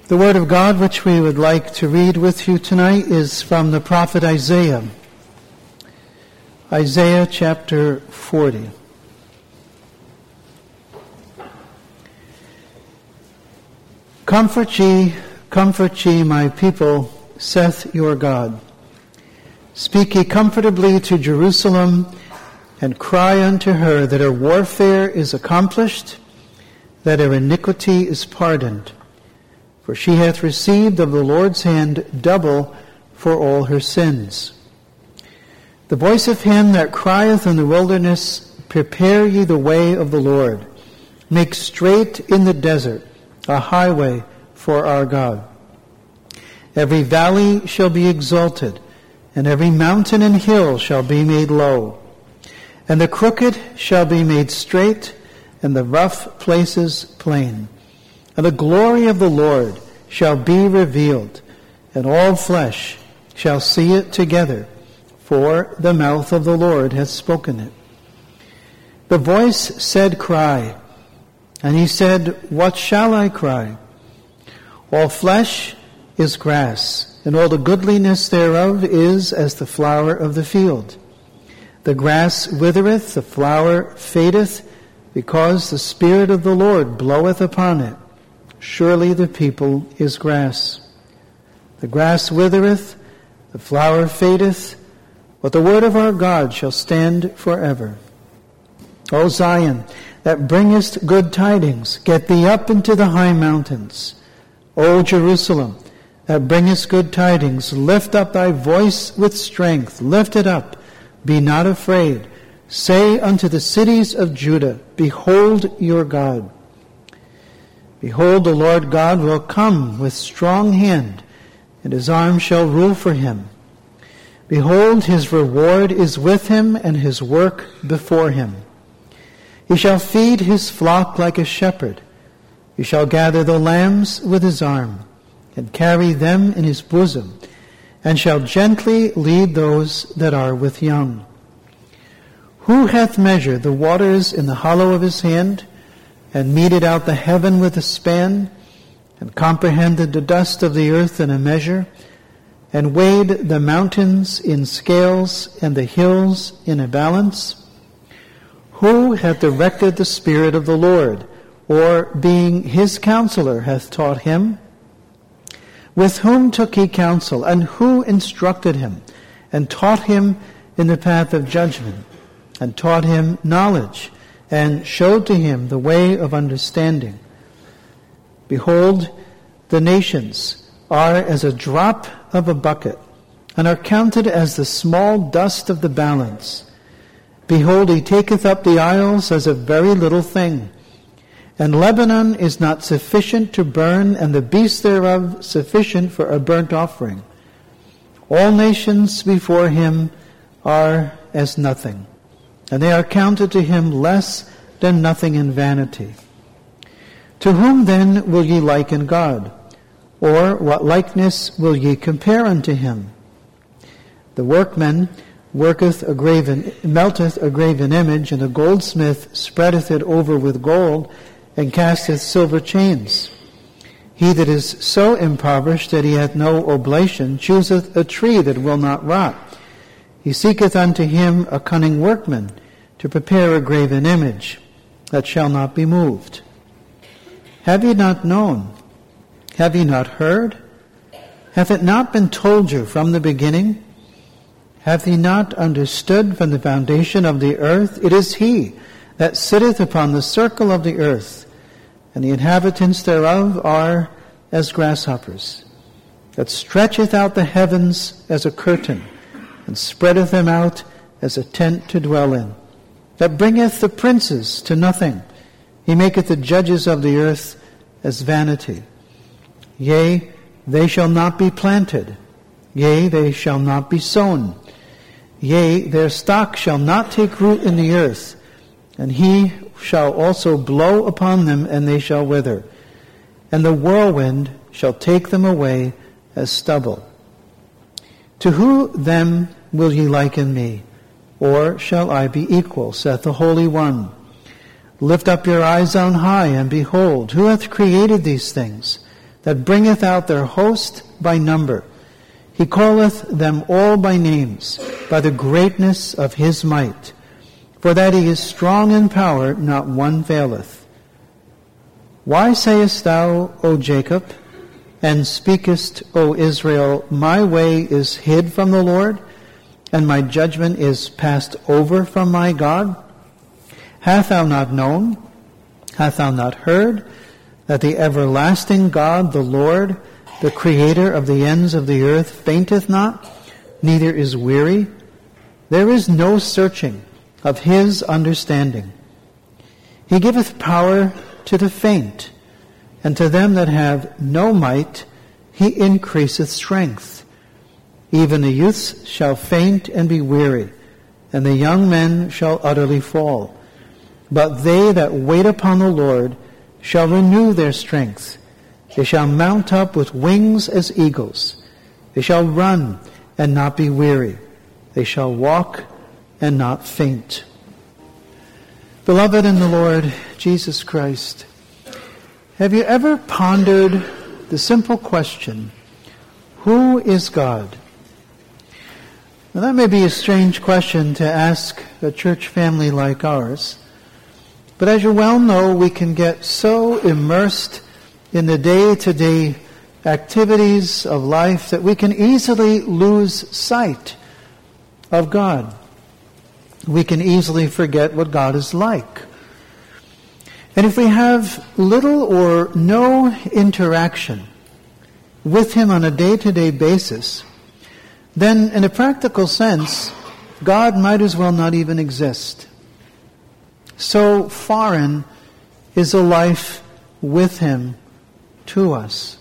The Word of God which we would like to read with you tonight is from the prophet Isaiah. Isaiah chapter 40. Comfort ye, my people, saith your God. Speak ye comfortably to Jerusalem, and cry unto her that her warfare is accomplished, that her iniquity is pardoned. For she hath received of the Lord's hand double for all her sins. The voice of him that crieth in the wilderness, prepare ye the way of the Lord. Make straight in the desert a highway for our God. Every valley shall be exalted, and every mountain and hill shall be made low. And the crooked shall be made straight, and the rough places plain. And the glory of the Lord shall be revealed, and all flesh shall see it together, for the mouth of the Lord hath spoken it. The voice said, Cry. And he said, What shall I cry? All flesh is grass, and all the goodliness thereof is as the flower of the field. The grass withereth, the flower fadeth, because the Spirit of the Lord bloweth upon it. Surely the people is grass. The grass withereth, the flower fadeth, but the word of our God shall stand forever. O Zion, that bringest good tidings, get thee up into the high mountains. O Jerusalem, that bringest good tidings, lift up thy voice with strength, lift it up, be not afraid. Say unto the cities of Judah, Behold your God. Behold, the Lord God will come with strong hand, and his arm shall rule for him. Behold, his reward is with him, and his work before him. He shall feed his flock like a shepherd. He shall gather the lambs with his arm, and carry them in his bosom, and shall gently lead those that are with young. Who hath measured the waters in the hollow of his hand, and meted out the heaven with a span, and comprehended the dust of the earth in a measure, and weighed the mountains in scales, and the hills in a balance? Who hath directed the Spirit of the Lord, or being his counselor hath taught him? With whom took he counsel, and who instructed him, and taught him in the path of judgment, and taught him knowledge, and showed to him the way of understanding? Behold, the nations are as a drop of a bucket, and are counted as the small dust of the balance. Behold, he taketh up the isles as a very little thing. And Lebanon is not sufficient to burn, and the beasts thereof sufficient for a burnt offering. All nations before him are as nothing, and they are counted to him less than nothing in vanity. To whom then will ye liken God? Or what likeness will ye compare unto him? The workman melteth a graven image, and the goldsmith spreadeth it over with gold, and casteth silver chains. He that is so impoverished that he hath no oblation chooseth a tree that will not rot. He seeketh unto him a cunning workman to prepare a graven image that shall not be moved. Have ye not known? Have ye not heard? Hath it not been told you from the beginning? Hath ye not understood from the foundation of the earth? It is he that sitteth upon the circle of the earth, and the inhabitants thereof are as grasshoppers, that stretcheth out the heavens as a curtain, and spreadeth them out as a tent to dwell in, that bringeth the princes to nothing. He maketh the judges of the earth as vanity. Yea, they shall not be planted. Yea, they shall not be sown. Yea, their stock shall not take root in the earth, and he shall also blow upon them, and they shall wither. And the whirlwind shall take them away as stubble. To who then will ye liken me? Or shall I be equal, saith the Holy One? Lift up your eyes on high, and behold, who hath created these things? that bringeth out their host by number. He calleth them all by names, by the greatness of his might. For that he is strong in power, not one faileth. Why sayest thou, O Jacob, and speakest, O Israel, my way is hid from the Lord, and my judgment is passed over from my God? Hast thou not known? Hast thou not heard that the everlasting God, the Lord, the Creator of the ends of the earth, fainteth not, neither is weary? There is no searching of his understanding. He giveth power to the faint, and to them that have no might he increaseth strength. Even the youths shall faint and be weary, and the young men shall utterly fall. But they that wait upon the Lord shall renew their strength. They shall mount up with wings as eagles. They shall run and not be weary. They shall walk and not faint. Beloved in the Lord Jesus Christ, have you ever pondered the simple question, who is God? Now that may be a strange question to ask a church family like ours, but as you well know, we can get so immersed in the day-to-day activities of life that we can easily lose sight of God. We can easily forget what God is like. And if we have little or no interaction with him on a day-to-day basis, then in a practical sense, God might as well not even exist. So foreign is a life with him to us.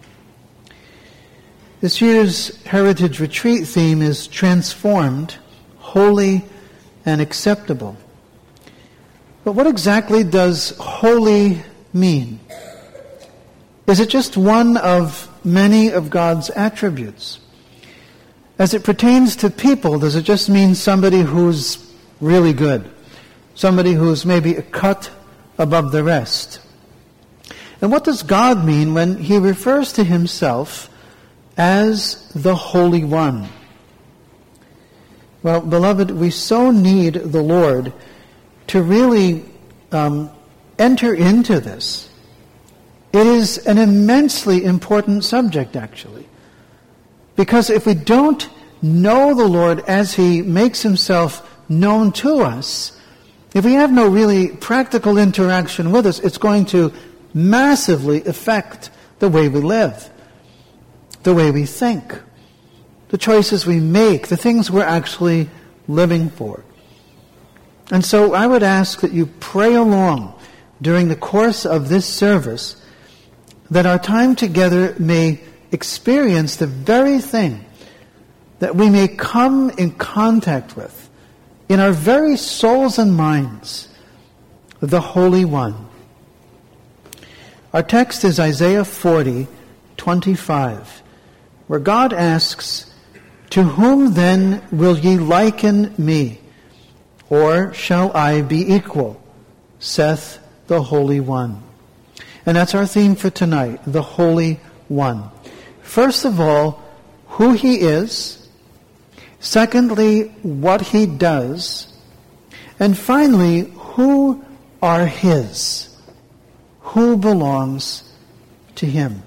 This year's Heritage Retreat theme is transformed, holy, and acceptable. But what exactly does holy mean? Is it just one of many of God's attributes? As it pertains to people, does it just mean somebody who's really good? Somebody who's maybe a cut above the rest? And what does God mean when he refers to himself as the Holy One? Well, beloved, we so need the Lord to really enter into this. It is an immensely important subject, actually. Because if we don't know the Lord as he makes himself known to us, if we have no really practical interaction with us, it's going to massively affect the way we live, the way we think, the choices we make, the things we're actually living for. And so I would ask that you pray along during the course of this service that our time together may experience the very thing that we may come in contact with in our very souls and minds, the Holy One. Our text is Isaiah 40:25, where God asks, "To whom then will ye liken me? Or shall I be equal, saith the Holy One?" And that's our theme for tonight, the Holy One. First of all, who he is. Secondly, what he does. And finally, who are his? Who belongs to him?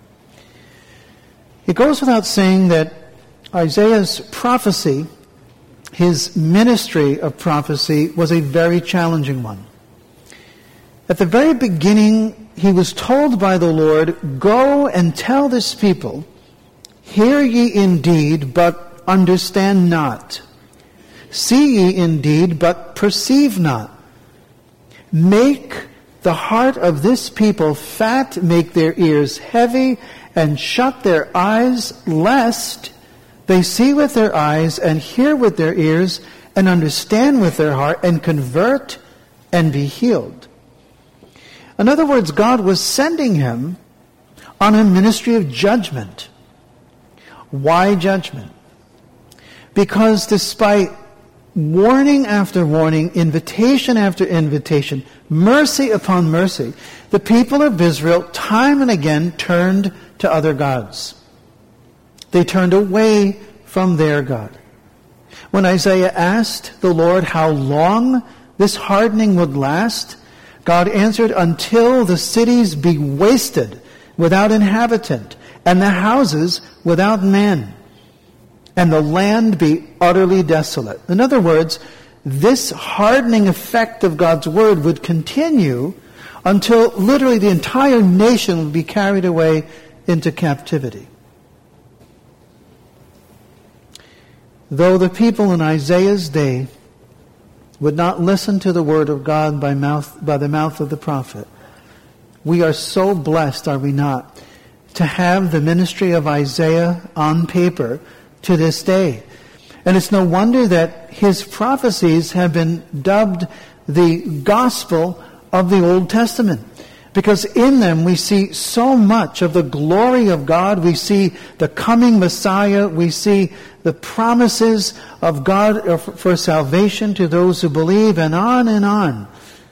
It goes without saying that Isaiah's prophecy, his ministry of prophecy, was a very challenging one. At the very beginning, he was told by the Lord, "Go and tell this people, hear ye indeed, but understand not. See ye indeed, but perceive not. Make the heart of this people fat, make their ears heavy, and shut their eyes, lest they see with their eyes, and hear with their ears, and understand with their heart, and convert, and be healed." In other words, God was sending him on a ministry of judgment. Why judgment? Because despite warning after warning, invitation after invitation, mercy upon mercy, the people of Israel time and again turned to other gods. They turned away from their God. When Isaiah asked the Lord how long this hardening would last, God answered, until the cities be wasted without inhabitant, and the houses without man, and the land be utterly desolate. In other words, this hardening effect of God's word would continue until literally the entire nation would be carried away into captivity. Though the people in Isaiah's day would not listen to the word of God by the mouth of the prophet, we are so blessed, are we not, to have the ministry of Isaiah on paper to this day. And it's no wonder that his prophecies have been dubbed the gospel of the Old Testament, because in them we see so much of the glory of God. We see the coming Messiah. We see the promises of God for salvation to those who believe, and on and on.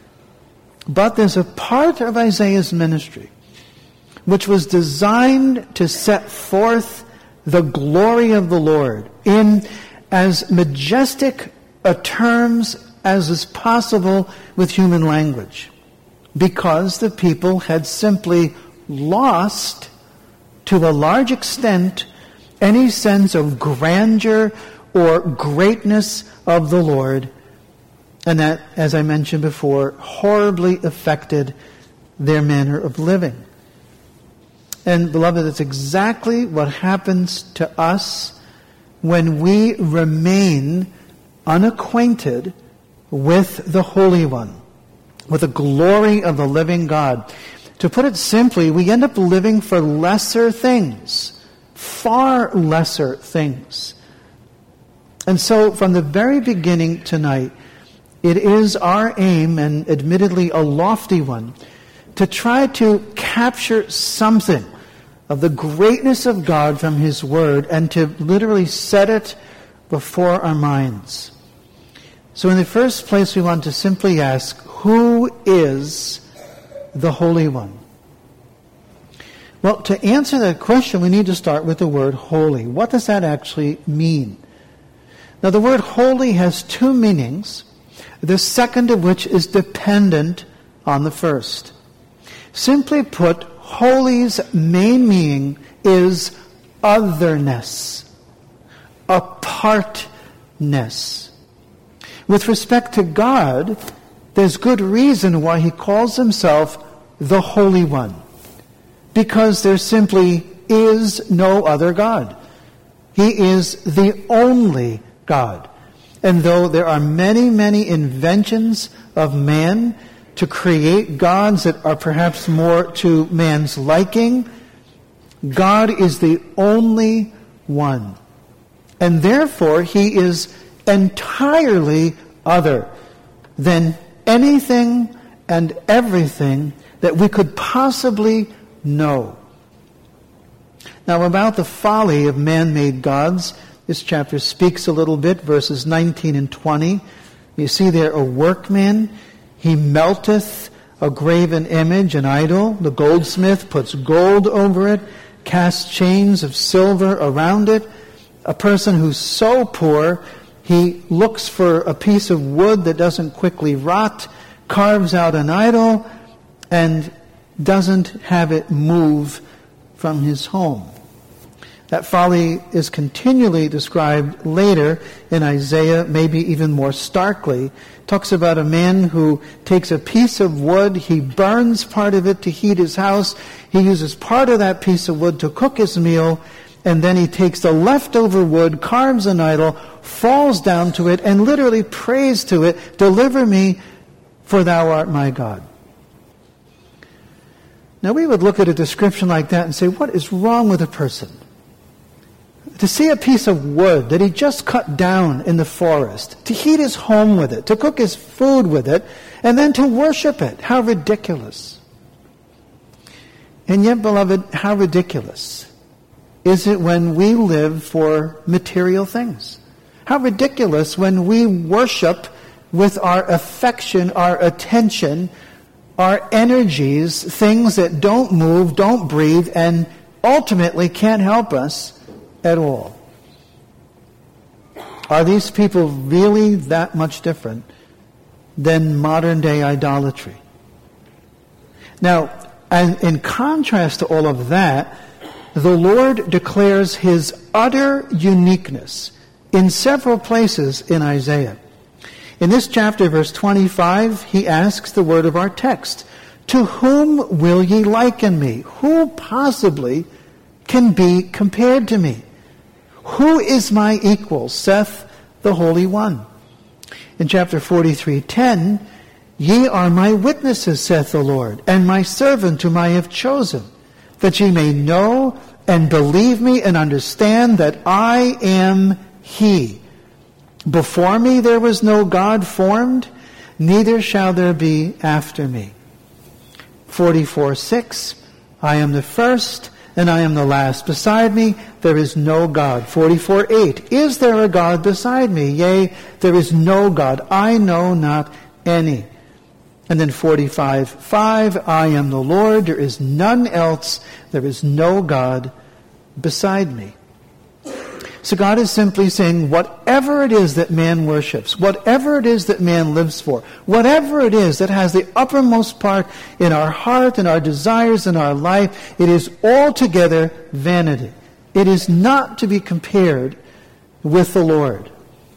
But there's a part of Isaiah's ministry which was designed to set forth the glory of the Lord in as majestic a terms as is possible with human language, because the people had simply lost, to a large extent, any sense of grandeur or greatness of the Lord. And that, as I mentioned before, horribly affected their manner of living. And beloved, that's exactly what happens to us when we remain unacquainted with the Holy One, with the glory of the living God. To put it simply, we end up living for lesser things, far lesser things. And so from the very beginning tonight, it is our aim, and admittedly a lofty one, to try to capture something of the greatness of God from His Word and to literally set it before our minds. So in the first place, we want to simply ask, who is the Holy One? Well, to answer that question, we need to start with the word holy. What does that actually mean? Now, the word holy has two meanings, the second of which is dependent on the first. Simply put, holy's main meaning is otherness, apartness. With respect to God, there's good reason why He calls Himself the Holy One, because there simply is no other God. He is the only God. And though there are many, many inventions of man to create gods that are perhaps more to man's liking, God is the only one. And therefore, He is entirely other than anything and everything that we could possibly know. Now, about the folly of man-made gods, this chapter speaks a little bit, verses 19 and 20. You see there, a workman, he melteth a graven image, an idol. The goldsmith puts gold over it, casts chains of silver around it. A person who's so poor, he looks for a piece of wood that doesn't quickly rot, carves out an idol, and doesn't have it move from his home. That folly is continually described later in Isaiah, maybe even more starkly. It talks about a man who takes a piece of wood, he burns part of it to heat his house, he uses part of that piece of wood to cook his meal, and then he takes the leftover wood, carves an idol, falls down to it, and literally prays to it, "Deliver me, for thou art my God." Now we would look at a description like that and say, what is wrong with a person? To see a piece of wood that he just cut down in the forest, to heat his home with it, to cook his food with it, and then to worship it. How ridiculous. And yet, beloved, how ridiculous is it when we live for material things? How ridiculous when we worship with our affection, our attention, our energies, things that don't move, don't breathe, and ultimately can't help us at all. Are these people really that much different than modern day idolatry? Now, and in contrast to all of that, the Lord declares his utter uniqueness in several places in Isaiah. In this chapter, verse 25, he asks the word of our text, "To whom will ye liken me? Who possibly can be compared to me? Who is my equal, saith the Holy One?" In chapter 43:10, "Ye are my witnesses, saith the Lord, and my servant whom I have chosen, that ye may know and believe me and understand that I am he. Before me there was no God formed, neither shall there be after me." 44:6, "I am the first and I am the last. Beside me there is no God." 44:8, "Is there a God beside me? Yea, there is no God. I know not any." And then 45:5, "I am the Lord, there is none else, there is no God beside me." So God is simply saying, whatever it is that man worships, whatever it is that man lives for, whatever it is that has the uppermost part in our heart and our desires in our life, it is altogether vanity. It is not to be compared with the Lord.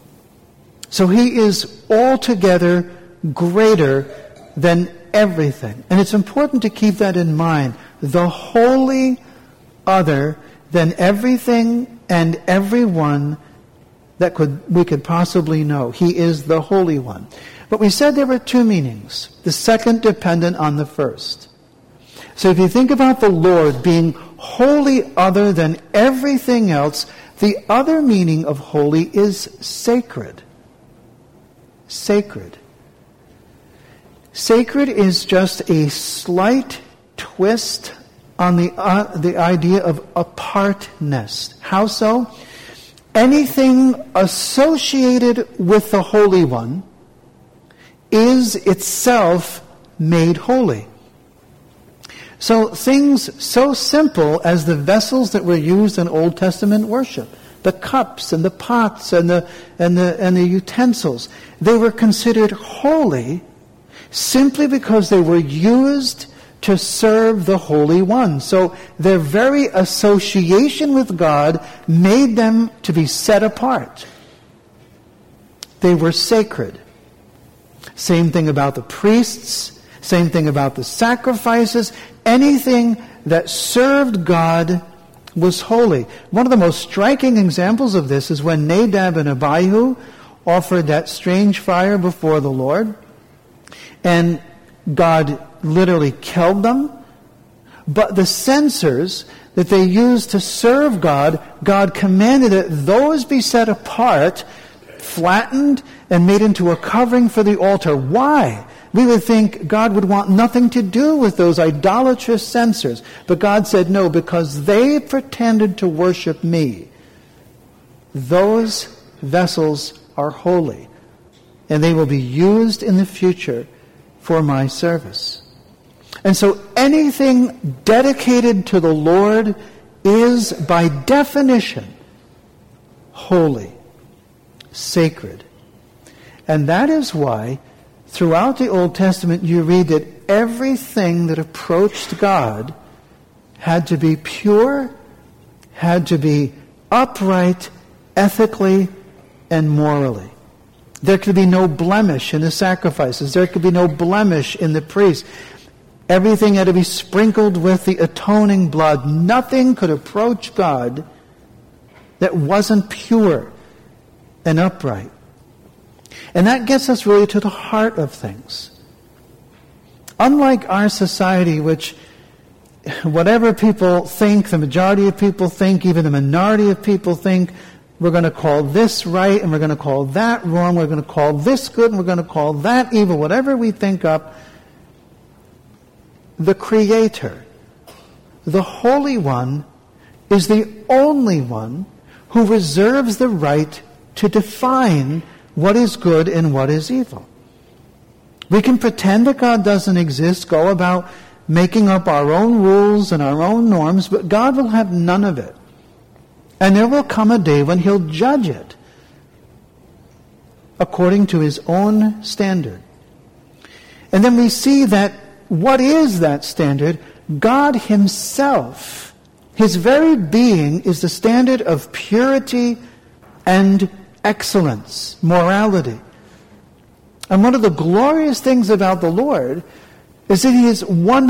So he is altogether greater than everything. And it's important to keep that in mind. The holy other than everything and everyone that we could possibly know. He is the Holy One. But we said there were two meanings, the second dependent on the first. So if you think about the Lord being wholly other than everything else, the other meaning of holy is sacred. Sacred. Sacred is just a slight twist on the idea of apartness. How so? Anything associated with the Holy One is itself made holy. So things so simple as the vessels that were used in Old Testament worship, the cups and the pots and the utensils, they were considered holy simply because they were used to serve the Holy One. So their very association with God made them to be set apart. They were sacred. Same thing about the priests, same thing about the sacrifices. Anything that served God was holy. One of the most striking examples of this is when Nadab and Abihu offered that strange fire before the Lord, and God literally killed them. But the censers that they used to serve God, God commanded that those be set apart, flattened, and made into a covering for the altar. Why? We would think God would want nothing to do with those idolatrous censers. But God said, no, because they pretended to worship me. Those vessels are holy, and they will be used in the future for my service. And so anything dedicated to the Lord is, by definition, holy, sacred. And that is why throughout the Old Testament you read that everything that approached God had to be pure, had to be upright, ethically and morally. There could be no blemish in the sacrifices. There could be no blemish in the priests. Everything had to be sprinkled with the atoning blood. Nothing could approach God that wasn't pure and upright. And that gets us really to the heart of things. Unlike our society, which whatever people think, the majority of people think, even the minority of people think, we're going to call this right and we're going to call that wrong, we're going to call this good and we're going to call that evil, whatever we think up. The Creator, the Holy One, is the only one who reserves the right to define what is good and what is evil. We can pretend that God doesn't exist, go about making up our own rules and our own norms, but God will have none of it. And there will come a day when He'll judge it according to His own standard. And then we see that what is that standard? God Himself, His very being, is the standard of purity and excellence, morality. And one of the glorious things about the Lord is that He is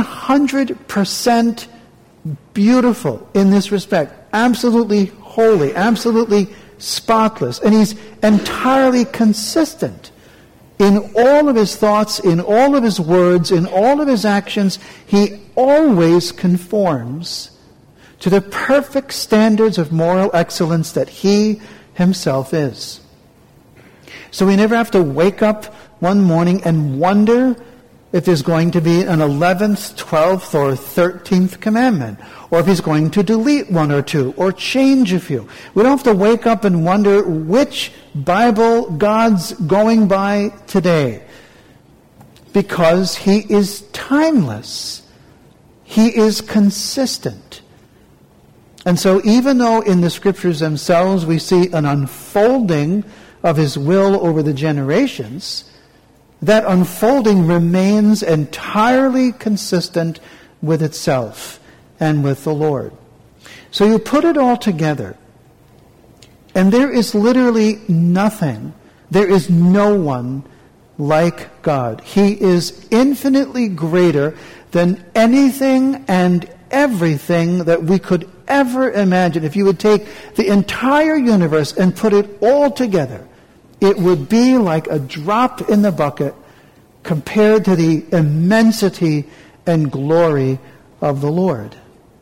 100% beautiful in this respect. Absolutely holy, absolutely spotless. And He's entirely consistent in all of His thoughts, in all of His words, in all of His actions. He always conforms to the perfect standards of moral excellence that He Himself is. So we never have to wake up one morning and wonder if there's going to be an 11th, 12th, or 13th commandment, or if He's going to delete one or two, or change a few. We don't have to wake up and wonder which Bible God's going by today, because He is timeless. He is consistent. And so even though in the Scriptures themselves we see an unfolding of His will over the generations, that unfolding remains entirely consistent with itself and with the Lord. So you put it all together, and there is literally nothing, there is no one like God. He is infinitely greater than anything and everything that we could ever imagine. If you would take the entire universe and put it all together, it would be like a drop in the bucket compared to the immensity and glory of the Lord.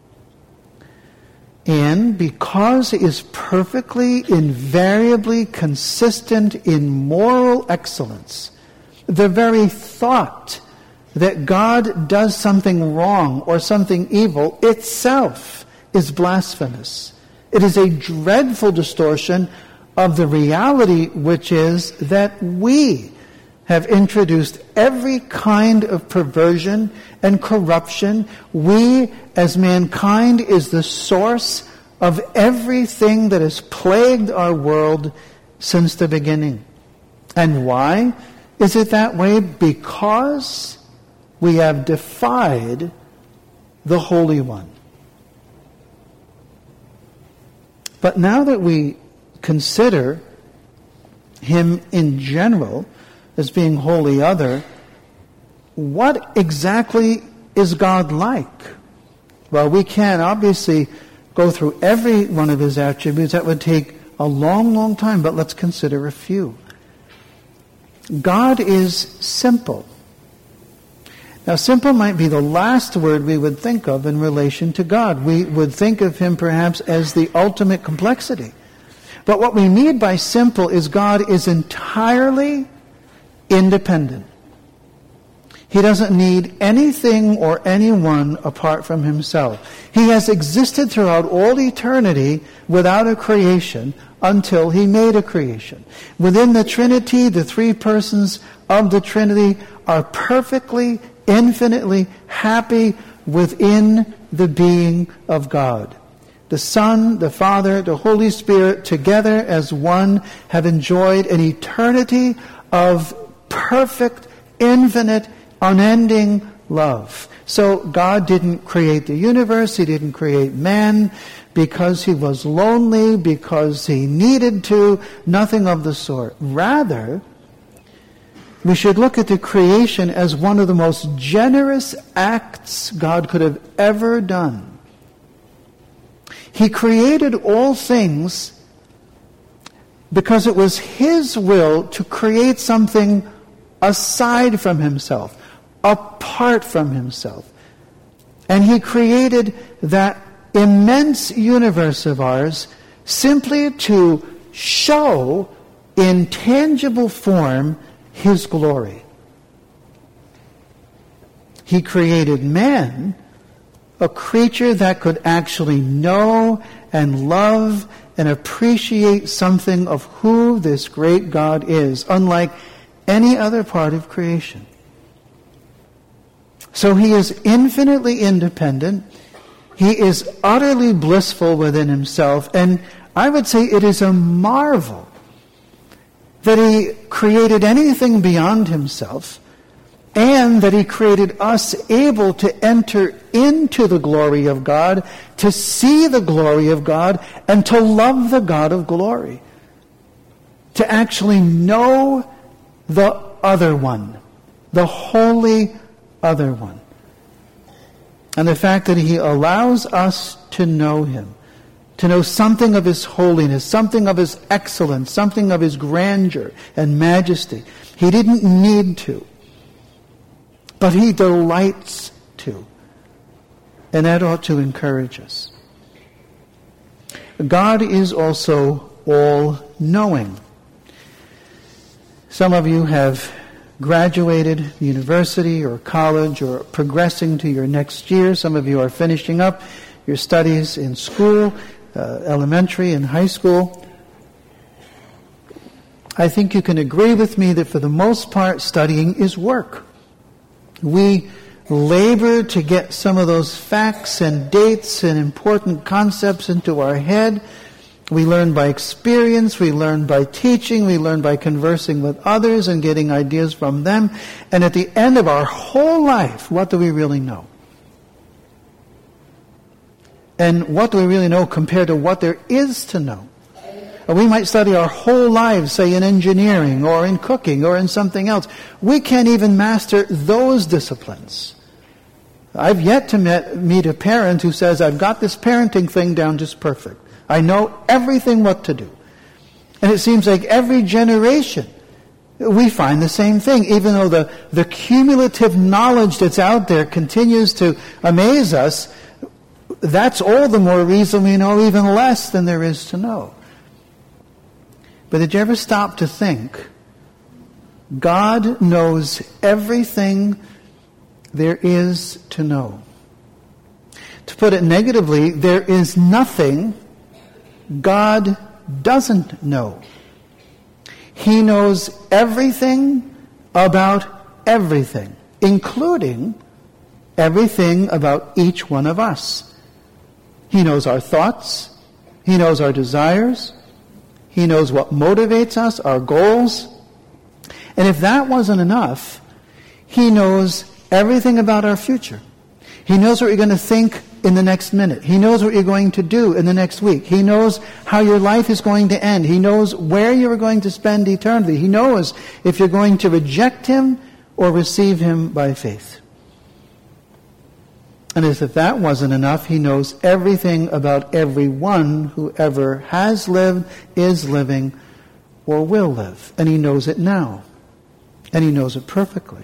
And because He is perfectly, invariably consistent in moral excellence, the very thought that God does something wrong or something evil itself is blasphemous. It is a dreadful distortion of the reality, which is that we have introduced every kind of perversion and corruption. We, as mankind, is the source of everything that has plagued our world since the beginning. And why is it that way? Because we have defied the Holy One. But now that we consider Him in general as being wholly other, what exactly is God like? Well, we can obviously go through every one of His attributes. That would take a long, long time, but let's consider a few. God is simple. Now, simple might be the last word we would think of in relation to God. We would think of Him perhaps as the ultimate complexity. But what we mean by simple is God is entirely independent. He doesn't need anything or anyone apart from Himself. He has existed throughout all eternity without a creation until He made a creation. Within the Trinity, the three persons of the Trinity are perfectly, infinitely happy within the being of God. The Son, the Father, the Holy Spirit, together as one, have enjoyed an eternity of perfect, infinite, unending love. So God didn't create the universe, He didn't create man because He was lonely, because He needed to, nothing of the sort. Rather, we should look at the creation as one of the most generous acts God could have ever done. He created all things because it was His will to create something aside from Himself, apart from Himself. And He created that immense universe of ours simply to show in tangible form His glory. He created man, a creature that could actually know and love and appreciate something of who this great God is, unlike any other part of creation. So he is infinitely independent. He is utterly blissful within himself. And I would say it is a marvel that he created anything beyond himself, and that he created us able to enter into the glory of God, to see the glory of God, and to love the God of glory. To actually know the other one, the holy other one. And the fact that he allows us to know him, to know something of his holiness, something of his excellence, something of his grandeur and majesty. He didn't need to, but he delights to. And that ought to encourage us. God is also all-knowing. Some of you have graduated university or college or progressing to your next year. Some of you are finishing up your studies in school, elementary and high school. I think you can agree with me that for the most part, studying is work. We labor to get some of those facts and dates and important concepts into our head. We learn by experience, we learn by teaching, we learn by conversing with others and getting ideas from them. And at the end of our whole life, what do we really know? And what do we really know compared to what there is to know? We might study our whole lives, say in engineering or in cooking or in something else. We can't even master those disciplines. I've yet to meet a parent who says, I've got this parenting thing down just perfect. I know everything what to do. And it seems like every generation we find the same thing, even though the cumulative knowledge that's out there continues to amaze us. That's all the more reason we know even less than there is to know. But did you ever stop to think, God knows everything there is to know? To put it negatively, there is nothing God doesn't know. He knows everything about everything, including everything about each one of us. He knows our thoughts. He knows our desires. He knows what motivates us, our goals. And if that wasn't enough, He knows everything about our future. He knows what you're going to think in the next minute. He knows what you're going to do in the next week. He knows how your life is going to end. He knows where you're going to spend eternity. He knows if you're going to reject Him or receive Him by faith. And as if that wasn't enough, He knows everything about everyone who ever has lived, is living, or will live. And He knows it now. And He knows it perfectly.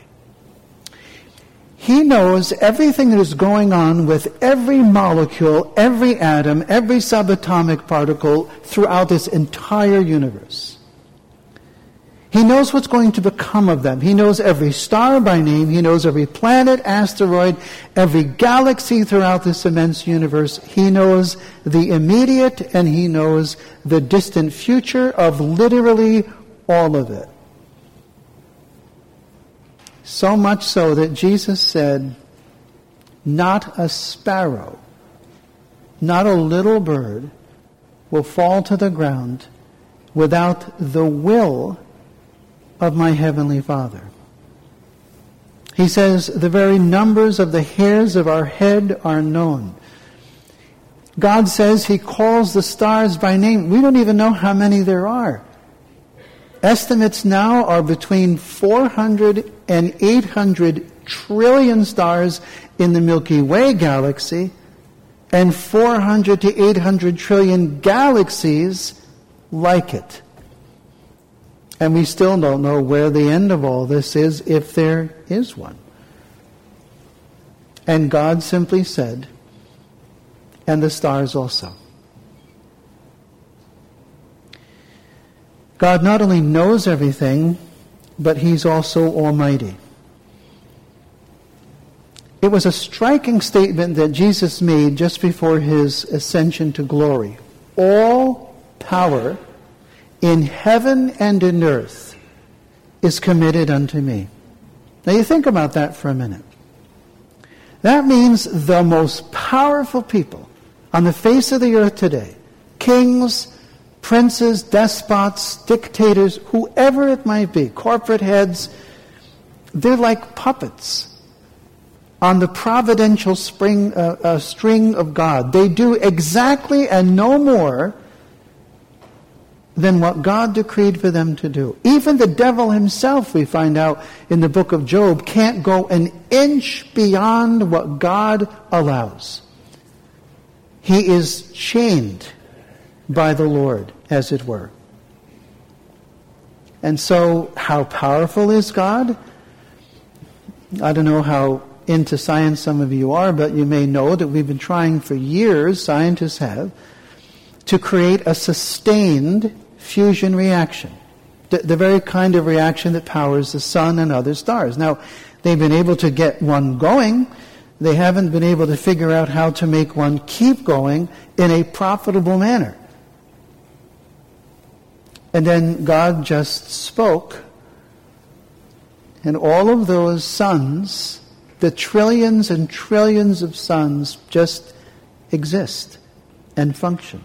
He knows everything that is going on with every molecule, every atom, every subatomic particle throughout this entire universe. He knows what's going to become of them. He knows every star by name. He knows every planet, asteroid, every galaxy throughout this immense universe. He knows the immediate and He knows the distant future of literally all of it. So much so that Jesus said, not a sparrow, not a little bird will fall to the ground without the will of my heavenly Father. He says, the very numbers of the hairs of our head are known. God says He calls the stars by name. We don't even know how many there are. Estimates now are between 400 and 800 trillion stars in the Milky Way galaxy and 400 to 800 trillion galaxies like it. And we still don't know where the end of all this is, if there is one. And God simply said, and the stars also. God not only knows everything, but He's also almighty. It was a striking statement that Jesus made just before His ascension to glory. All power in heaven and in earth is committed unto me. Now you think about that for a minute. That means the most powerful people on the face of the earth today, kings, princes, despots, dictators, whoever it might be, corporate heads, they're like puppets on the providential string of God. They do exactly and no more than what God decreed for them to do. Even the devil himself, we find out in the book of Job, can't go an inch beyond what God allows. He is chained by the Lord, as it were. And so, how powerful is God? I don't know how into science some of you are, but you may know that we've been trying for years, scientists have, to create a sustained fusion reaction. The very kind of reaction that powers the sun and other stars. Now, they've been able to get one going. They haven't been able to figure out how to make one keep going in a profitable manner. And then God just spoke, and all of those suns, the trillions and trillions of suns, just exist and function.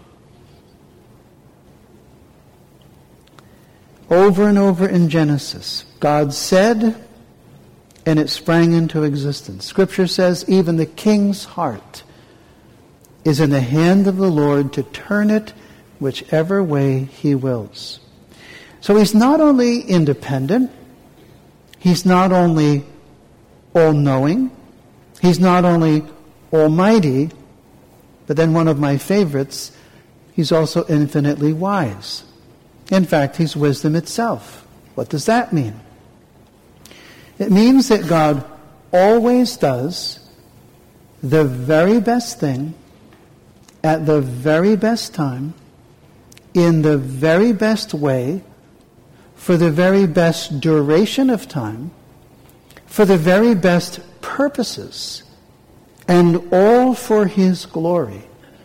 Over and over in Genesis, God said, and it sprang into existence. Scripture says even the king's heart is in the hand of the Lord to turn it whichever way he wills. So he's not only independent, he's not only all-knowing, he's not only almighty, but then one of my favorites, he's also infinitely wise. In fact, he's wisdom itself. What does that mean? It means that God always does the very best thing at the very best time, in the very best way, for the very best duration of time, for the very best purposes, and all for his glory.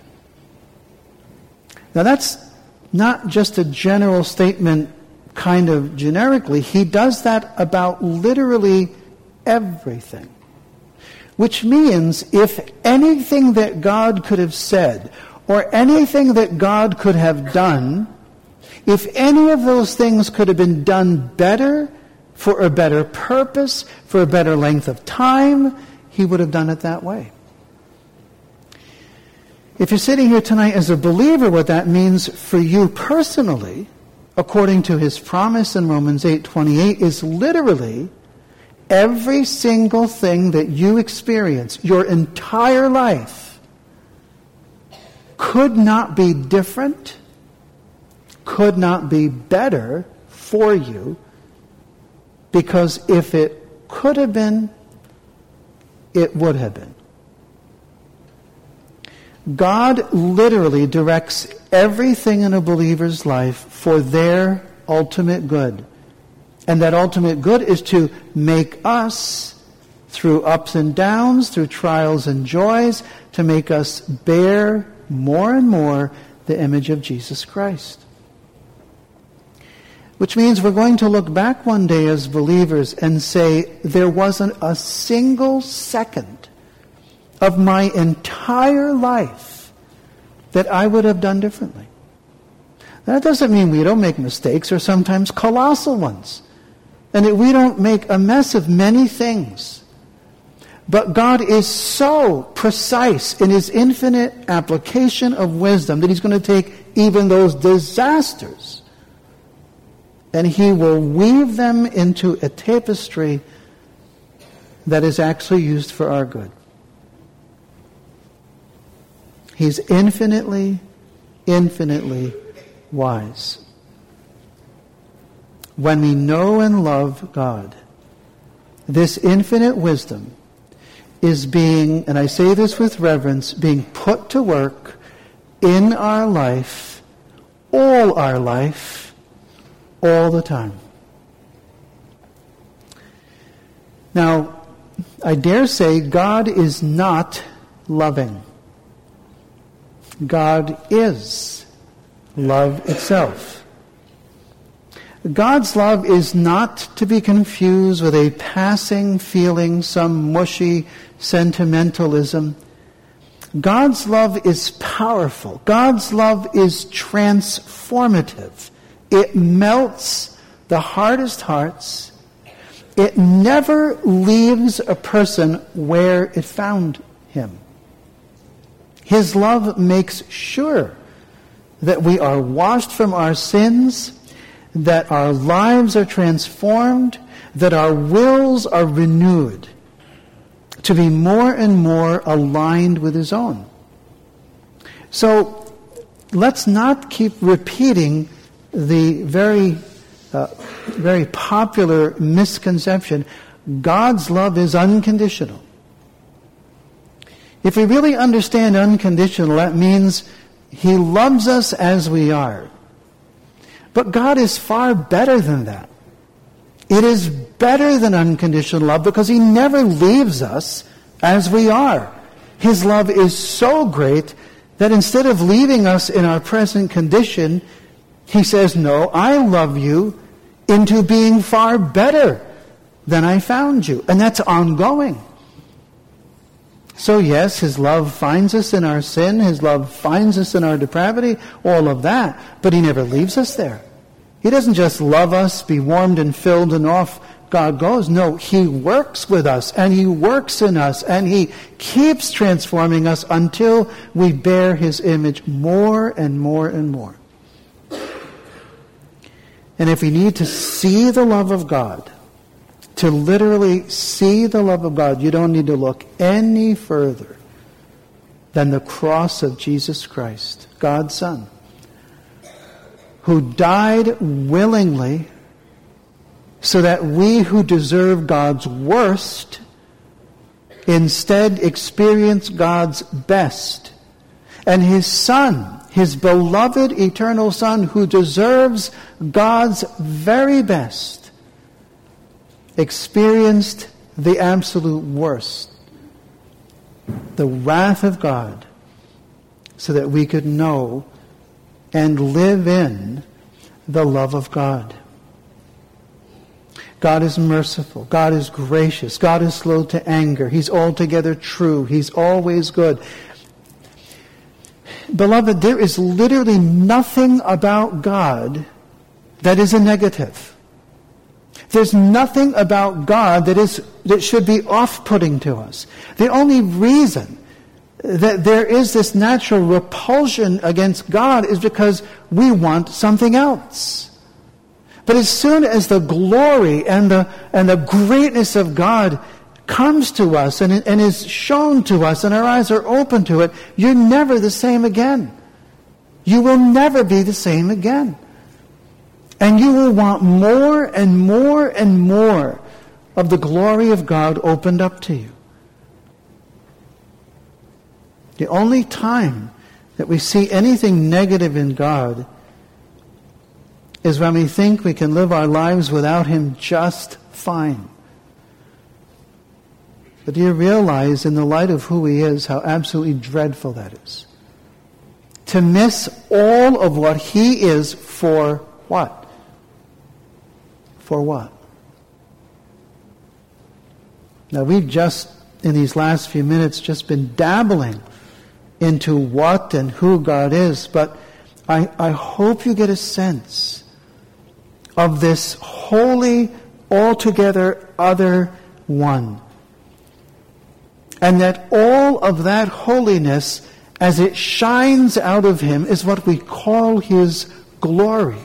Now that's not just a general statement kind of generically. He does that about literally everything. Which means if anything that God could have said or anything that God could have done, if any of those things could have been done better, for a better purpose, for a better length of time, he would have done it that way. If you're sitting here tonight as a believer, what that means for you personally, according to his promise in Romans 8:28, is literally every single thing that you experience, your entire life, could not be different, could not be better for you, because if it could have been, it would have been. God literally directs everything in a believer's life for their ultimate good. And that ultimate good is to make us, through ups and downs, through trials and joys, to make us bear more and more the image of Jesus Christ. Which means we're going to look back one day as believers and say, there wasn't a single second of my entire life that I would have done differently. That doesn't mean we don't make mistakes, or sometimes colossal ones, and that we don't make a mess of many things. But God is so precise in his infinite application of wisdom that he's going to take even those disasters and he will weave them into a tapestry that is actually used for our good. He's infinitely, infinitely wise. When we know and love God, this infinite wisdom is being, and I say this with reverence, being put to work in our life, all our life, all the time. Now, I dare say God is not loving. God is love itself. God's love is not to be confused with a passing feeling, some mushy sentimentalism. God's love is powerful. God's love is transformative. It melts the hardest hearts. It never leaves a person where it found him. His love makes sure that we are washed from our sins, that our lives are transformed, that our wills are renewed to be more and more aligned with his own. So let's not keep repeating the very popular misconception, God's love is unconditional. If we really understand unconditional, that means he loves us as we are. But God is far better than that. It is better than unconditional love because he never leaves us as we are. His love is so great that instead of leaving us in our present condition, he says, no, I love you into being far better than I found you. And that's ongoing. So yes, his love finds us in our sin. His love finds us in our depravity, all of that. But he never leaves us there. He doesn't just love us, be warmed and filled, and off God goes. No, he works with us, and he works in us, and he keeps transforming us until we bear his image more and more and more. And if we need to see the love of God, to literally see the love of God, you don't need to look any further than the cross of Jesus Christ, God's Son, who died willingly so that we who deserve God's worst instead experience God's best. And his Son, his beloved eternal Son, who deserves God's very best, experienced the absolute worst, the wrath of God, so that we could know and live in the love of God. God is merciful. God is gracious. God is slow to anger. He's altogether true. He's always good. Beloved, there is literally nothing about God that is a negative. There's nothing about God that should be off-putting to us. The only reason that there is this natural repulsion against God is because we want something else. But as soon as the glory and the greatness of God comes to us and is shown to us and our eyes are open to it, you're never the same again. You will never be the same again. And you will want more and more and more of the glory of God opened up to you. The only time that we see anything negative in God is when we think we can live our lives without him just fine. But do you realize, in the light of who he is, how absolutely dreadful that is? To miss all of what he is for what? For what? Now, we've just, in these last few minutes, just been dabbling into what and who God is, but I hope you get a sense of this holy, altogether other one. And that all of that holiness, as it shines out of him, is what we call his glory.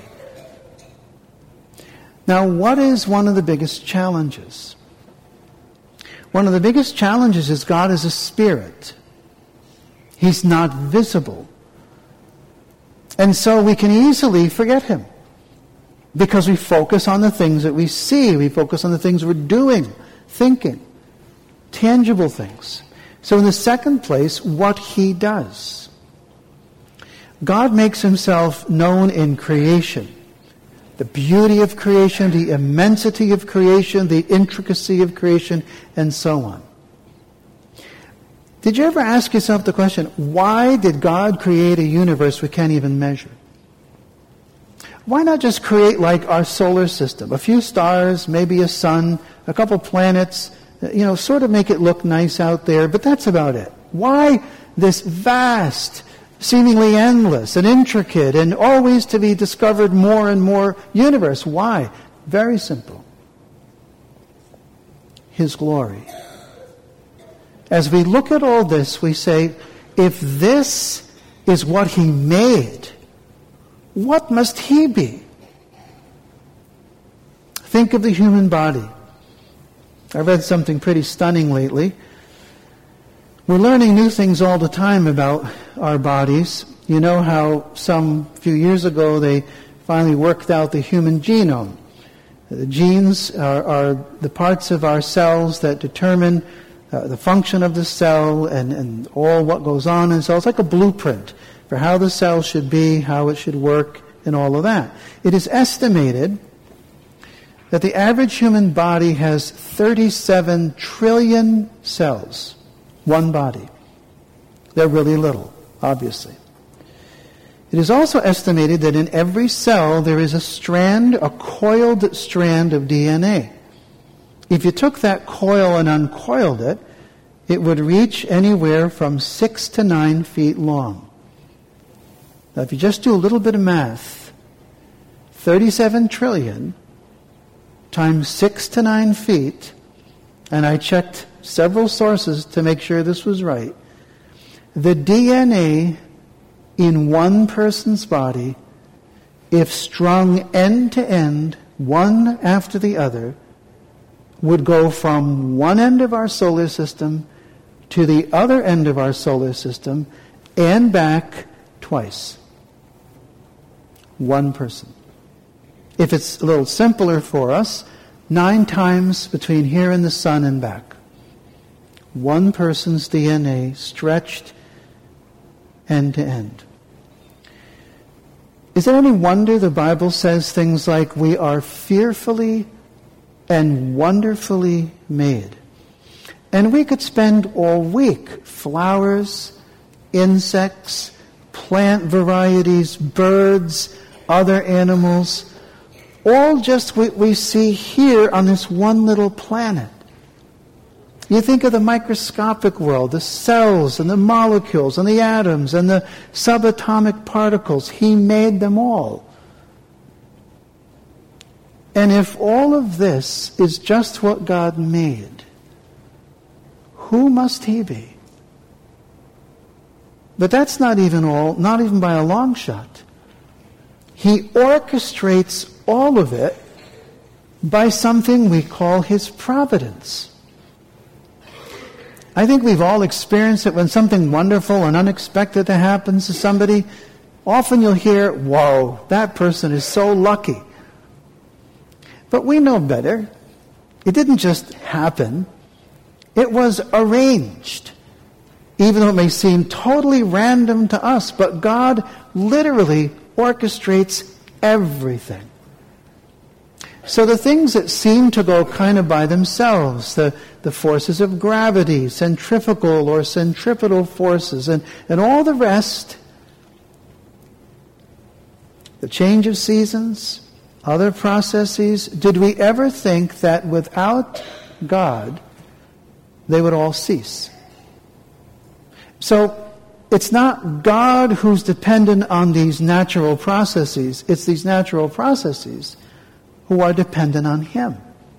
Now, what is one of the biggest challenges? One of the biggest challenges is God is a spirit. He's not visible. And so we can easily forget him because we focus on the things that we see. We focus on the things we're doing, thinking, tangible things. So in the second place, what he does. God makes himself known in creation. The beauty of creation, the immensity of creation, the intricacy of creation, and so on. Did you ever ask yourself the question, why did God create a universe we can't even measure? why not just create like our solar system? A few stars, maybe a sun, a couple planets, sort of make it look nice out there, but that's about it. Why this vast, seemingly endless and intricate and always to be discovered more and more universe? Why? Very simple. His glory. As we look at all this, we say, if this is what He made, what must He be? Think of the human body. I read something pretty stunning lately. We're learning new things all the time about our bodies. You know how some few years ago they finally worked out the human genome. The genes are the parts of our cells that determine the function of the cell and all what goes on in the cell. It's like a blueprint for how the cell should be, how it should work, and all of that. It is estimated that the average human body has 37 trillion cells. One body. They're really little, obviously. It is also estimated that in every cell there is a coiled strand of DNA. If you took that coil and uncoiled it, it would reach anywhere from 6 to 9 feet long. Now, if you just do a little bit of math, 37 trillion times 6 to 9 feet, and I checked several sources to make sure this was right, the DNA in one person's body, if strung end to end, one after the other, would go from one end of our solar system to the other end of our solar system and back twice. One person. If it's a little simpler for us, 9 times between here and the sun and back. One person's DNA stretched end to end. Is it any wonder the Bible says things like, we are fearfully and wonderfully made? And we could spend all week, flowers, insects, plant varieties, birds, other animals, all just what we see here on this one little planet. You think of the microscopic world, the cells and the molecules and the atoms and the subatomic particles. He made them all. And if all of this is just what God made, who must He be? But that's not even all, not even by a long shot. He orchestrates all of it by something we call His providence. I think we've all experienced it when something wonderful and unexpected happens to somebody. Often you'll hear, whoa, that person is so lucky. But we know better. It didn't just happen. It was arranged. Even though it may seem totally random to us, but God literally orchestrates everything. So the things that seem to go kind of by themselves, the forces of gravity, centrifugal or centripetal forces, and all the rest, the change of seasons, other processes, did we ever think that without God, they would all cease? So it's not God who's dependent on these natural processes. It's these natural processes who are dependent on Him.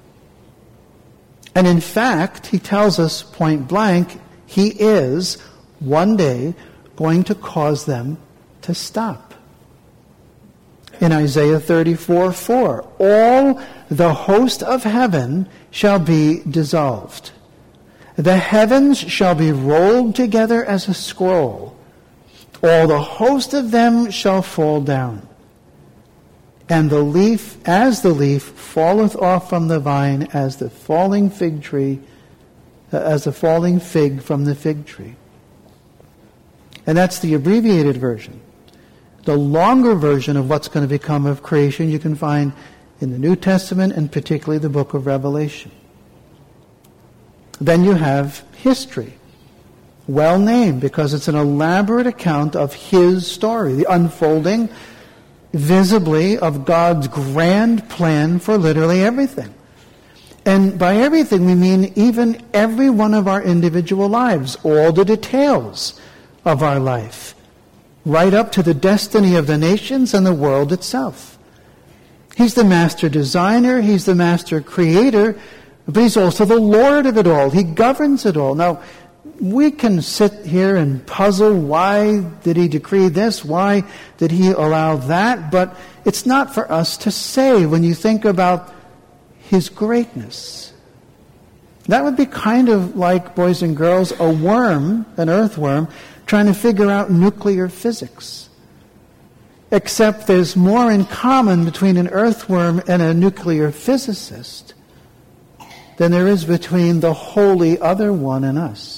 And in fact, He tells us point blank, He is one day going to cause them to stop. In Isaiah 34:4, all the host of heaven shall be dissolved. The heavens shall be rolled together as a scroll. All the host of them shall fall down. And the leaf, as the leaf, falleth off from the vine, as the falling fig tree, as the falling fig from the fig tree. And that's the abbreviated version. The longer version of what's going to become of creation you can find in the New Testament and particularly the book of Revelation. Then you have history. Well named because it's an elaborate account of His story, the unfolding visibly of God's grand plan for literally everything. And by everything, we mean even every one of our individual lives, all the details of our life, right up to the destiny of the nations and the world itself. He's the master designer, he's the master creator, but he's also the Lord of it all. He governs it all. Now, we can sit here and puzzle, why did he decree this? Why did he allow that? But it's not for us to say when you think about his greatness. That would be kind of like, boys and girls, a worm, an earthworm, trying to figure out nuclear physics. Except there's more in common between an earthworm and a nuclear physicist than there is between the holy other one and us.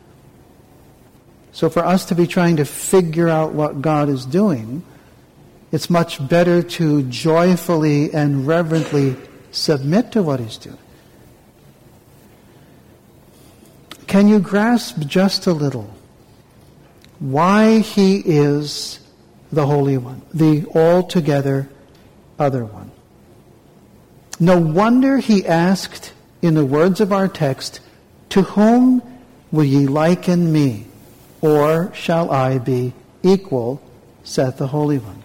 So for us to be trying to figure out what God is doing, it's much better to joyfully and reverently submit to what he's doing. Can you grasp just a little why he is the Holy One, the altogether other one? No wonder he asked in the words of our text, "To whom will ye liken me? Or shall I be equal, saith the Holy One?"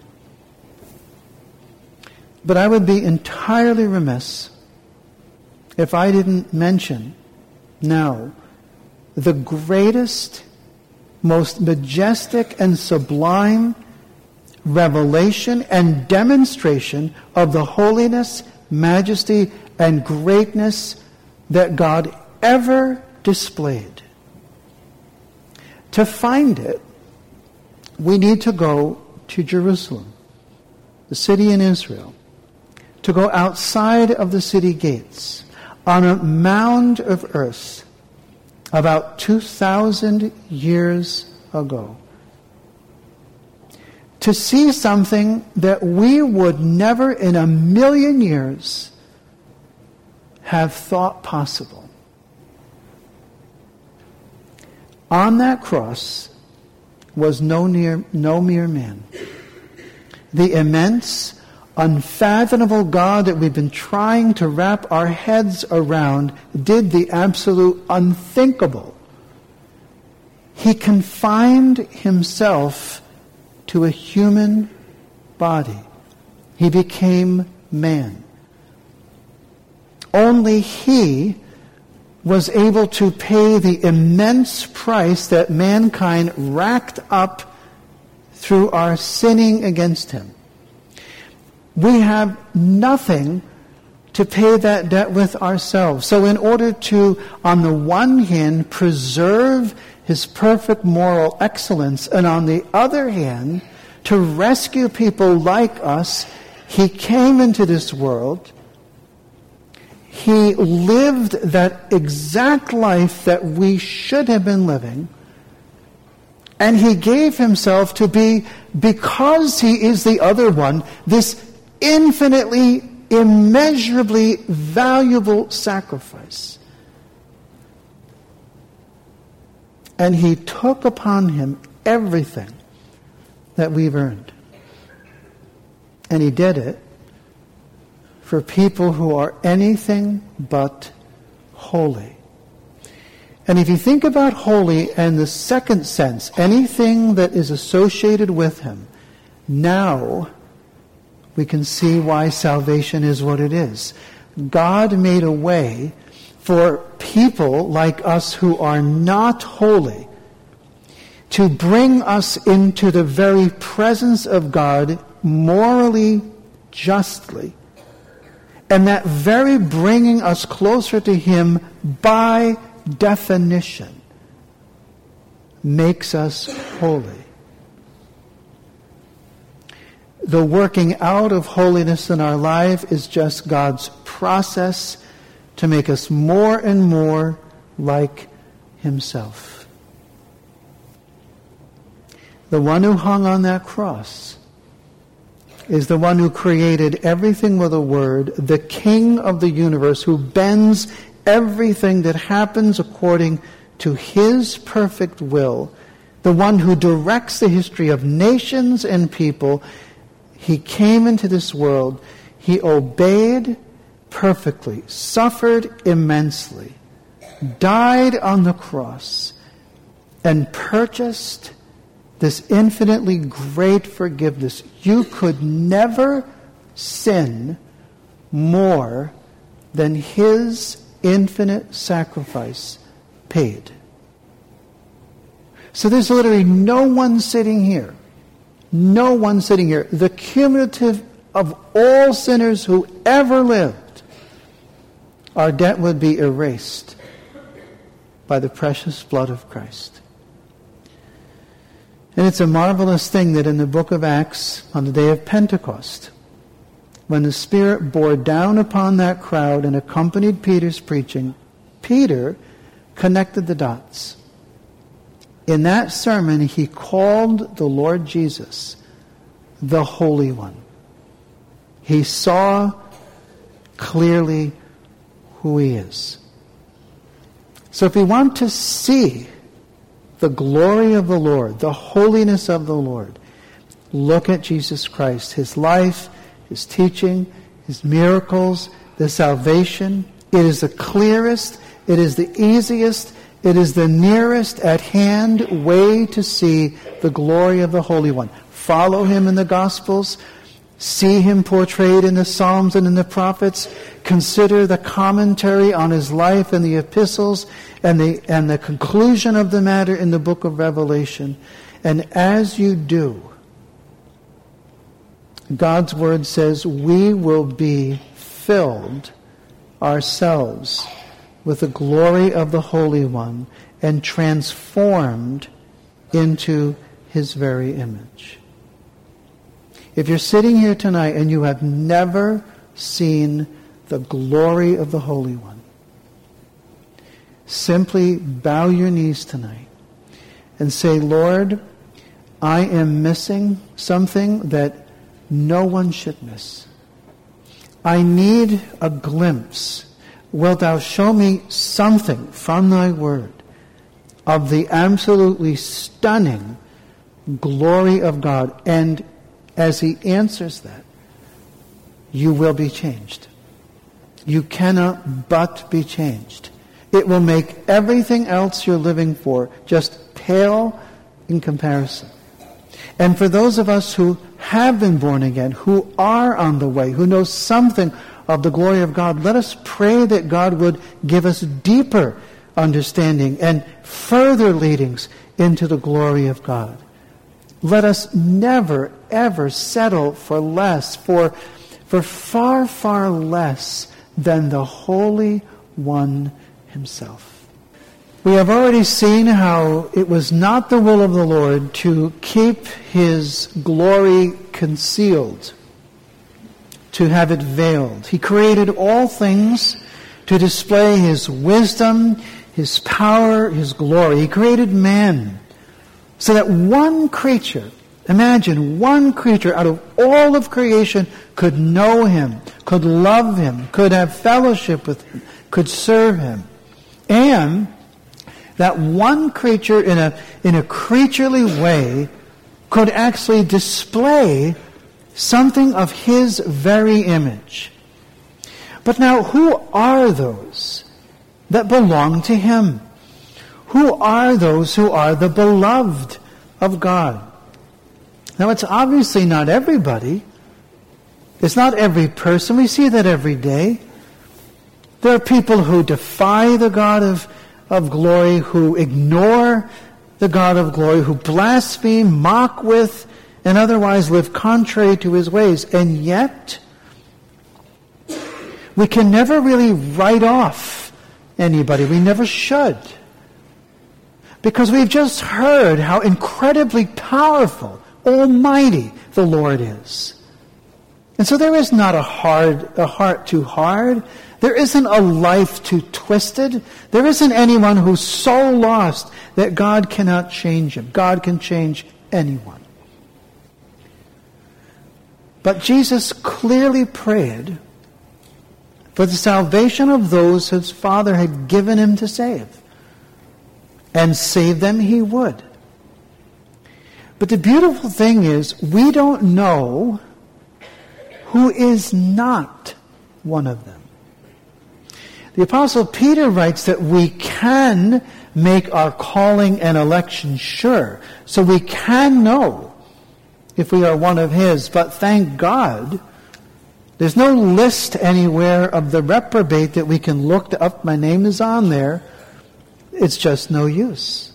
But I would be entirely remiss if I didn't mention now the greatest, most majestic and sublime revelation and demonstration of the holiness, majesty, and greatness that God ever displayed. To find it, we need to go to Jerusalem, the city in Israel, to go outside of the city gates, on a mound of earth, about 2,000 years ago, to see something that we would never in a million years have thought possible. On that cross was no mere man. The immense, unfathomable God that we've been trying to wrap our heads around did the absolute unthinkable. He confined himself to a human body. He became man. Only he was able to pay the immense price that mankind racked up through our sinning against him. We have nothing to pay that debt with ourselves. So in order to, on the one hand, preserve his perfect moral excellence, and on the other hand, to rescue people like us, he came into this world. He lived that exact life that we should have been living. And he gave himself to be, because he is the other one, this infinitely, immeasurably valuable sacrifice. And he took upon him everything that we've earned. And he did it for people who are anything but holy. And if you think about holy in the second sense, anything that is associated with him, now we can see why salvation is what it is. God made a way for people like us who are not holy to bring us into the very presence of God morally, justly. And that very bringing us closer to him by definition makes us holy. The working out of holiness in our life is just God's process to make us more and more like himself. The one who hung on that cross is the one who created everything with a word, the King of the universe, who bends everything that happens according to his perfect will, the one who directs the history of nations and people. He came into this world. He obeyed perfectly, suffered immensely, died on the cross, and purchased this infinitely great forgiveness. You could never sin more than his infinite sacrifice paid. So there's literally no one sitting here. No one sitting here. The cumulative of all sinners who ever lived, our debt would be erased by the precious blood of Christ. And it's a marvelous thing that in the book of Acts, on the day of Pentecost, when the Spirit bore down upon that crowd and accompanied Peter's preaching, Peter connected the dots. In that sermon, he called the Lord Jesus the Holy One. He saw clearly who he is. So if we want to see the glory of the Lord, the holiness of the Lord, look at Jesus Christ, his life, his teaching, his miracles, the salvation. It is the clearest, it is the easiest, it is the nearest at hand way to see the glory of the Holy One. Follow him in the Gospels. See him portrayed in the Psalms and in the prophets. Consider the commentary on his life in the epistles and the conclusion of the matter in the book of Revelation. And as you do, God's word says we will be filled ourselves with the glory of the Holy One and transformed into his very image. If you're sitting here tonight and you have never seen the glory of the Holy One, simply bow your knees tonight and say, Lord, I am missing something that no one should miss. I need a glimpse. Wilt thou show me something from thy word of the absolutely stunning glory of God? And as he answers that, you will be changed. You cannot but be changed. It will make everything else you're living for just pale in comparison. And for those of us who have been born again, who are on the way, who know something of the glory of God, let us pray that God would give us deeper understanding and further leadings into the glory of God. Let us never, ever settle for less, for far, far less than the Holy One himself. We have already seen how it was not the will of the Lord to keep his glory concealed, to have it veiled. He created all things to display his wisdom, his power, his glory. He created man so that one creature, imagine one creature out of all of creation could know him, could love him, could have fellowship with him, could serve him. And that one creature in a creaturely way could actually display something of his very image. But now, who are those that belong to him? Who are those who are the beloved of God? Now, it's obviously not everybody. It's not every person. We see that every day. There are people who defy the God of glory, who ignore the God of glory, who blaspheme, mock with, and otherwise live contrary to his ways. And yet, we can never really write off anybody. We never should. Because we've just heard how incredibly powerful, almighty the Lord is. And so there is not a heart too hard. There isn't a life too twisted. There isn't anyone who's so lost that God cannot change him. God can change anyone. But Jesus clearly prayed for the salvation of those his Father had given him to save. And save them he would. But the beautiful thing is, we don't know who is not one of them. The Apostle Peter writes that we can make our calling and election sure. So we can know if we are one of His. But thank God, there's no list anywhere of the reprobate that we can look up. My name is on there. It's just no use.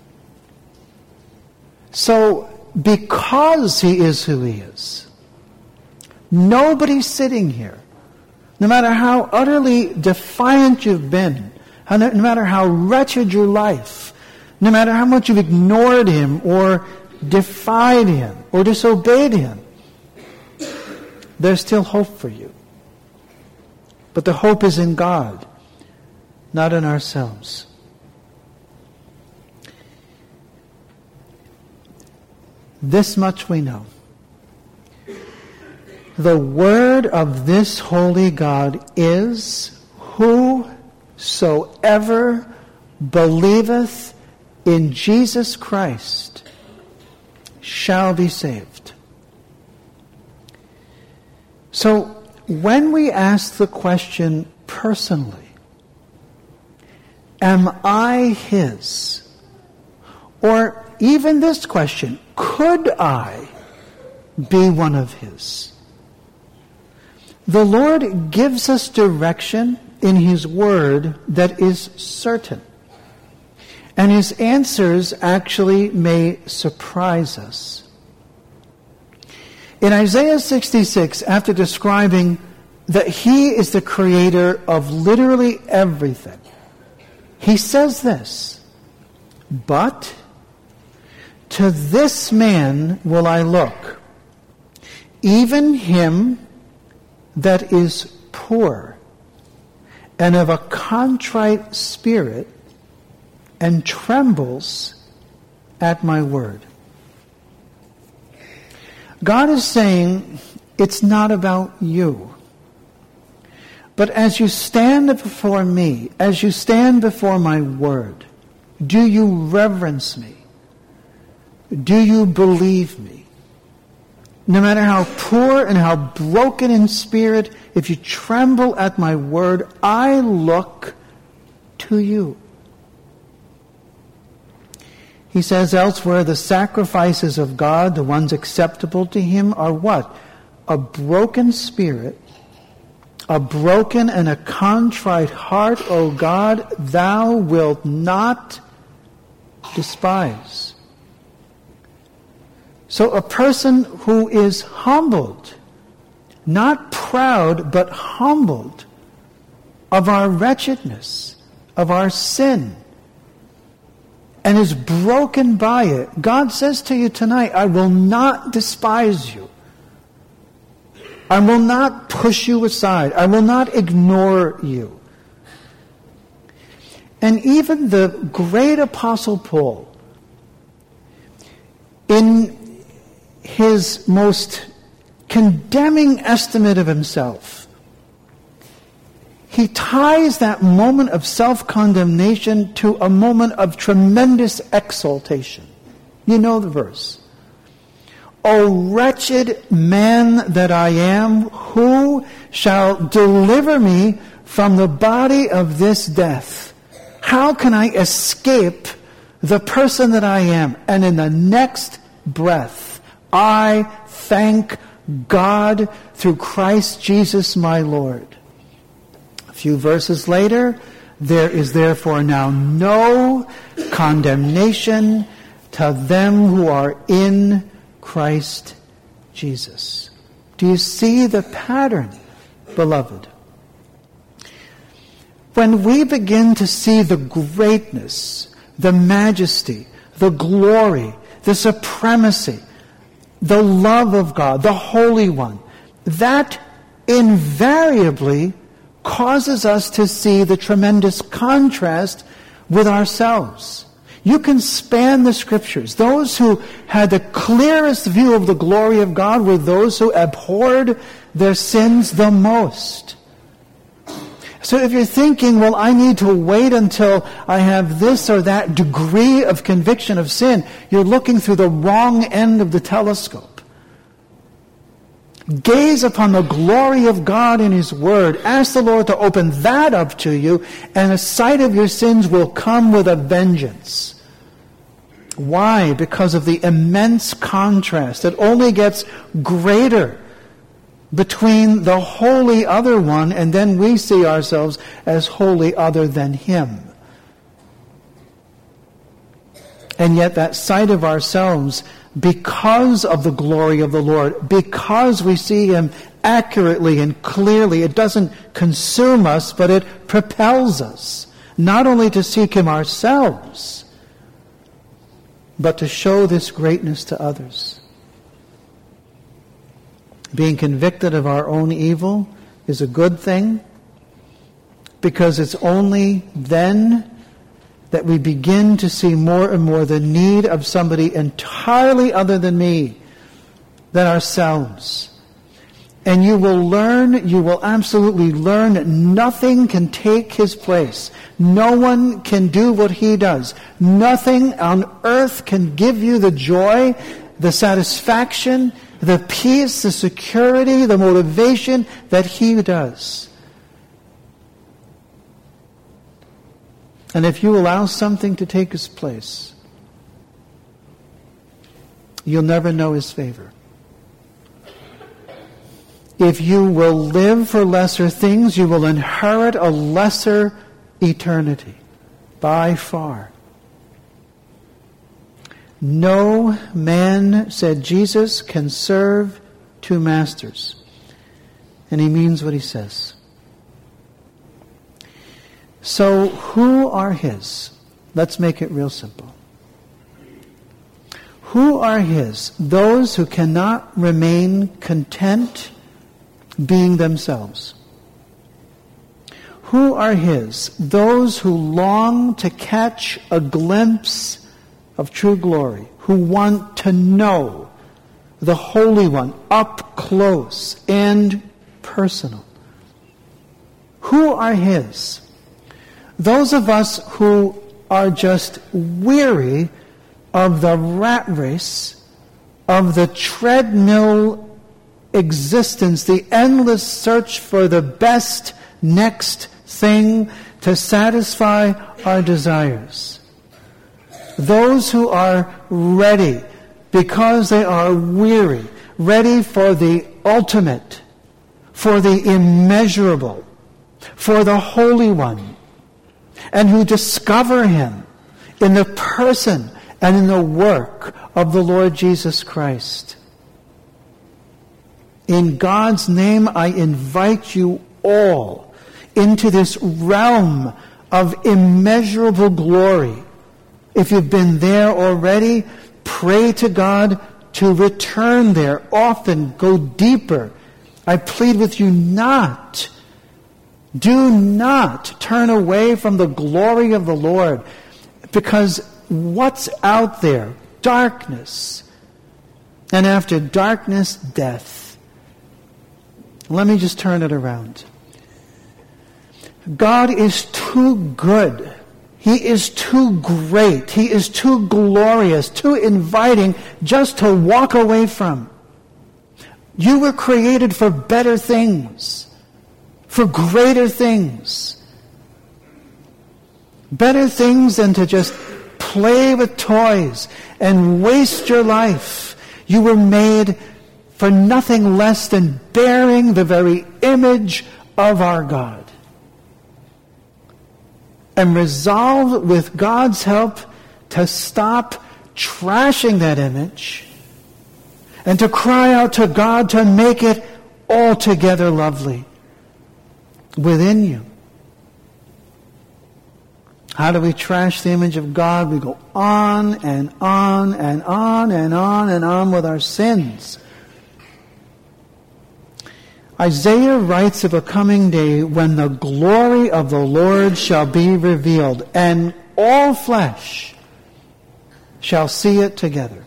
So, because He is who He is, nobody sitting here, no matter how utterly defiant you've been, no matter how wretched your life, no matter how much you've ignored Him or defied Him or disobeyed Him, there's still hope for you. But the hope is in God, not in ourselves. This much we know. The word of this holy God is, whosoever believeth in Jesus Christ shall be saved. So, when we ask the question personally, am I His? Or even this question, could I be one of His? The Lord gives us direction in His Word that is certain. And His answers actually may surprise us. In Isaiah 66, after describing that He is the creator of literally everything, He says this, "But to this man will I look, even him that is poor and of a contrite spirit and trembles at my word." God is saying, it's not about you. But as you stand before me, as you stand before my word, do you reverence me? Do you believe me? No matter how poor and how broken in spirit, if you tremble at my word, I look to you. He says elsewhere, the sacrifices of God, the ones acceptable to Him, are what? A broken spirit, a broken and a contrite heart, O God, thou wilt not despise. So a person who is humbled, not proud, but humbled of our wretchedness, of our sin, and is broken by it, God says to you tonight, I will not despise you. I will not push you aside. I will not ignore you. And even the great Apostle Paul, in his most condemning estimate of himself, he ties that moment of self-condemnation to a moment of tremendous exaltation. You know the verse. O wretched man that I am, who shall deliver me from the body of this death? How can I escape the person that I am? And in the next breath, I thank God through Christ Jesus my Lord. A few verses later, there is therefore now no condemnation to them who are in Christ Jesus. Do you see the pattern, beloved? When we begin to see the greatness, the majesty, the glory, the supremacy, the love of God, the Holy One, that invariably causes us to see the tremendous contrast with ourselves. You can span the Scriptures. Those who had the clearest view of the glory of God were those who abhorred their sins the most. So if you're thinking, well, I need to wait until I have this or that degree of conviction of sin, you're looking through the wrong end of the telescope. Gaze upon the glory of God in His Word. Ask the Lord to open that up to you, and the sight of your sins will come with a vengeance. Why? Because of the immense contrast that only gets greater between the holy other one, and then we see ourselves as holy other than Him. And yet that sight of ourselves, because of the glory of the Lord, because we see Him accurately and clearly, it doesn't consume us, but it propels us, not only to seek Him ourselves, but to show this greatness to others. Being convicted of our own evil is a good thing, because it's only then that we begin to see more and more the need of somebody entirely other than me, than ourselves. And you will absolutely learn that nothing can take His place. No one can do what He does. Nothing on earth can give you the joy, the satisfaction, the peace, the security, the motivation that He does. And if you allow something to take His place, you'll never know His favor. If you will live for lesser things, you will inherit a lesser eternity, by far. No man, said Jesus, can serve two masters. And He means what He says. So, who are His? Let's make it real simple. Who are His? Those who cannot remain content being themselves. Who are His? Those who long to catch a glimpse of true glory, who want to know the Holy One up close and personal. Who are His? Those of us who are just weary of the rat race, of the treadmill existence, the endless search for the best next thing to satisfy our desires. Those who are ready because they are weary, ready for the ultimate, for the immeasurable, for the Holy One, and who discover Him in the person and in the work of the Lord Jesus Christ. In God's name, I invite you all into this realm of immeasurable glory. If you've been there already, pray to God to return there often, go deeper. I plead with you not. Do not turn away from the glory of the Lord, because what's out there? Darkness. And after darkness, death. Let me just turn it around. God is too good. He is too great. He is too glorious, too inviting just to walk away from. You were created for better things, for greater things. Better things than to just play with toys and waste your life. You were made for nothing less than bearing the very image of our God. And resolve, with God's help, to stop trashing that image and to cry out to God to make it altogether lovely within you. How do we trash the image of God? We go on and on and on and on and on with our sins. Isaiah writes of a coming day when the glory of the Lord shall be revealed, and all flesh shall see it together.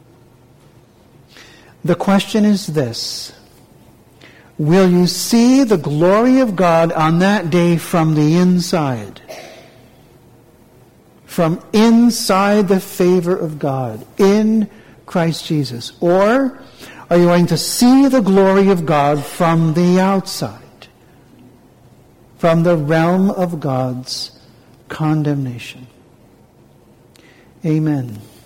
The question is this: will you see the glory of God on that day from the inside? From inside the favor of God in Christ Jesus? Or Are you going to see the glory of God from the outside, from the realm of God's condemnation? Amen.